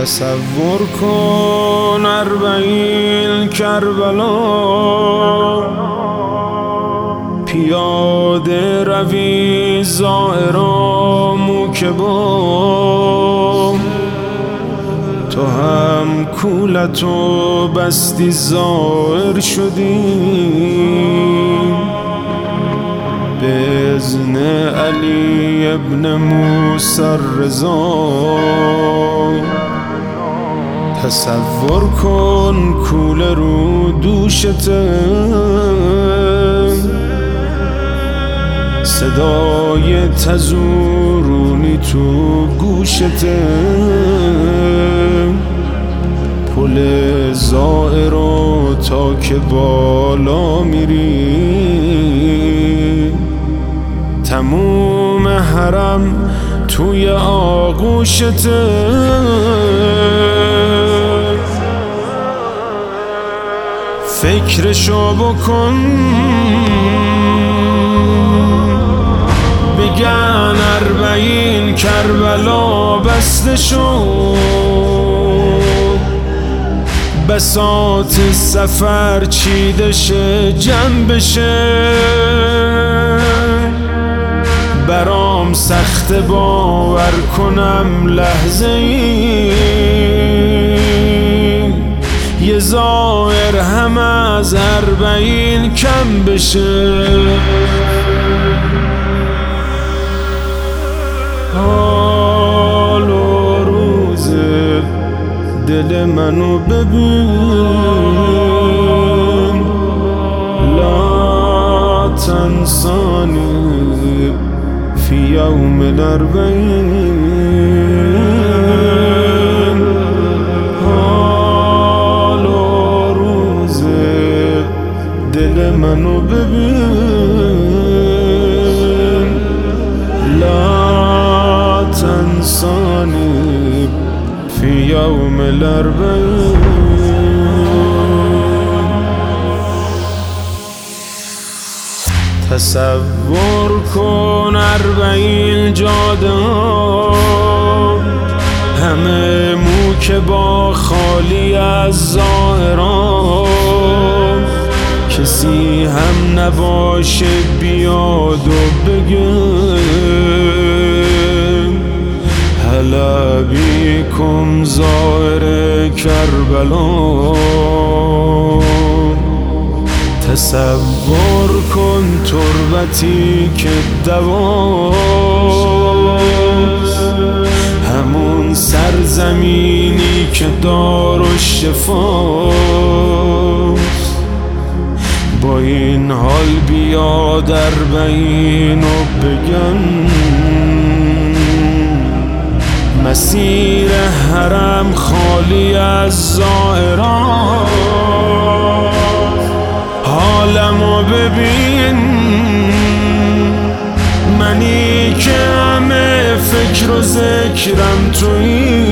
تصور کن 40 کربلا، پیاده روی زائرا موکبا، تو هم کولتو بستی زائر شدی، به اذن علی ابن موسی الرضا. تصور کن کوله رو دوشته، صدای تزورونی تو گوشته، پل زائرو تا که بالا میری، تموم حرم توی آغوشته. فکرشو بکن، بگن 40 کربلا بسته شد، بساط سفر چیده شه جمع بشه، برام سخت باور کنم لحظه ای یه زائر هم از 40 کم بشه. حال و روز دل منو ببین، لا تنسانی فی یوم 40. حال و روز دل منو ببین، لا تنسانی فی یوم 40. تصور کن 40 جاده همه موکبا خالی از زائران، کسی هم نباشه بیاد و بگه هلا بیکم زائر کربلا. تصور کن تربتی که دواست، همون سرزمینی که دارالشفاست، با این حال بیاد 40 و بگن مسیر حرم خالی از زائران. حالمو ببین، منی که همه فکر و ذکرم تویی،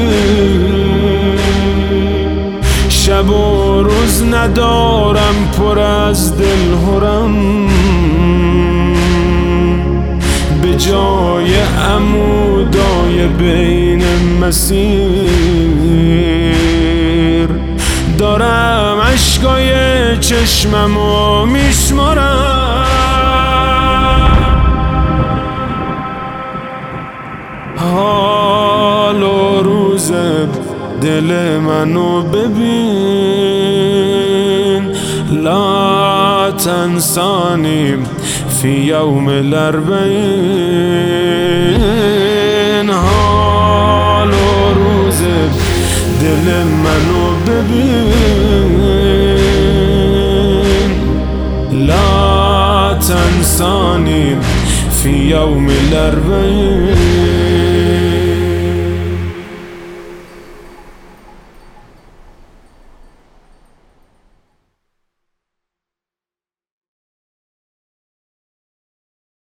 شب و روز ندارم پر از دلهرم، به جای عمودای بین مسیر دارم اشکای چشممو میشمارم. حال و روز دل منو ببین، لا تنسانی فی یوم 40. حال و روز دل منو ببین، لا تنسانی فی یوم 40.